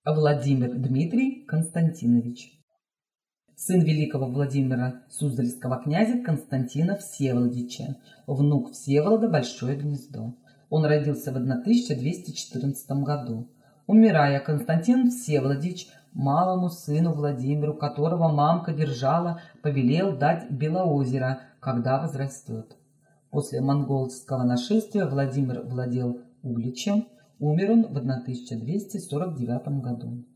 Владимир Дмитрий Константинович. Сын великого Владимира Суздальского князя Константина Всеволодича, внук Всеволода Большое Гнездо. Он родился в 1214 году. Умирая, Константин Всеволодич малому сыну Владимиру, которого мамка держала, повелел дать Белоозеро, когда возрастет. После монгольского нашествия Владимир владел Угличем. Умер он в 1249 году.